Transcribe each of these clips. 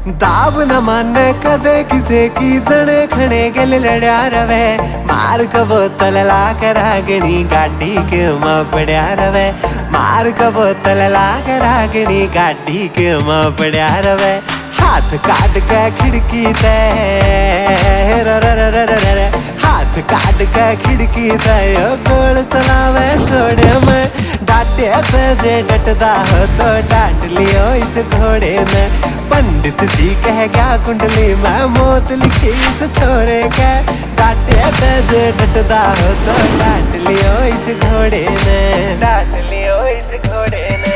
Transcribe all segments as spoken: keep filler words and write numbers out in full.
दाब न माने कदे किसे की जने खने गल लड़या रवे। मार का बोतल ला कर आगनी गाड़ी के मां पड़या रवे। मार का बोतल ला कर आगनी गाड़ी के मां पड़या रवे। हाथ काट के खिड़की ते र र र र र हाथ काट के खिड़की ते गोल चलावे छोड़े मैं। डांटे ते जे डटदा हो तो डांट लियो इस घोड़े ने। पंडित जी कह गया कुंडली में मौत लिखी इस छोरे के। डांटे ते जे डटदा हो तो डांट लियो इस घोड़े ने। डांट लियो इस घोड़े ने।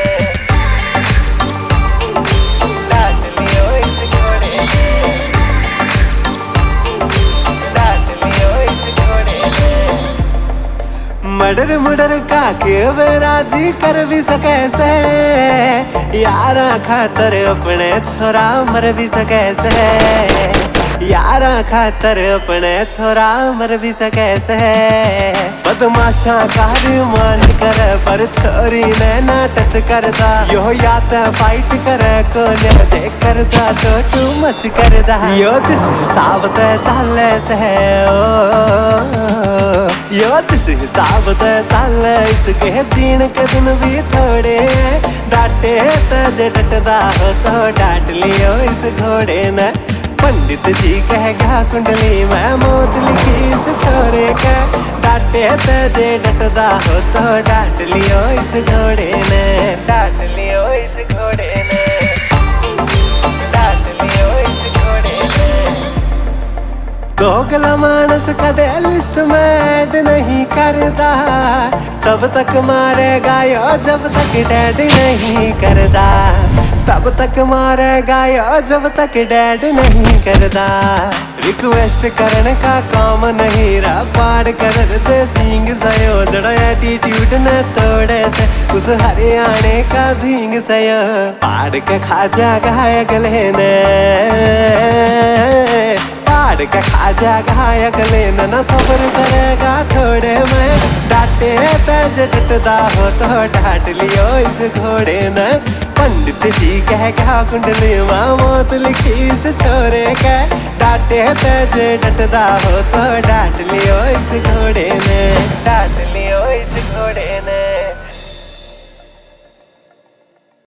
मडर मुडर का के राजी कर भी सके से। यारा खातर अपने छोरा मर भी सके से। यारा खातर अपने छोरा मर भी सके से। बदमाशा कार मान कर पर छोरी ने ना टच करदा। यो या तो फाइट करे को जे करदा तो तू मच करदा। यो जिस हिसाब ते चले से यो जिस हिसाब ते चले इसके जीण के दिन भी थोड़े। डांटे ते जे डटदा हो तो डांट लियो इस घोड़े ने। पंडित जी कह गया कुंडली में मौत लिखी इस छोरे के। डांटे ते जे डटदा हो तो डांट लियो इस घोड़े ने। डांट लियो इस घोड़े ने। डांट लियो इस घोड़े ने। दोगला मानस कदे लिस्ट में ऐड नहीं करदा। तब तक मारेगा यो जब तक डैड नहीं करदा। तब तक मारेगा यो जब तक डैड नहीं करदा। रिक्वेस्ट करने का काम नहीं रहा पाड़ कर दे सिंग सयो। जड़ा एटीट्यूड न तोड़े से उस हरियाणे का धींग सयो। पाड़ के खा जागा अगले ने। पाड़ के खा जागा अगले ने न सफर करेगा थोड़े में। डांटे तेज डटदा हो तो डांट लियो इस घोड़े ने। पंडित जी कह गया कुंडली में मौत लिखी इस छोरे के। डांटे तेज डटदा हो तो डांट लियो इस घोड़े ने। डांट लियो इस घोड़े ने।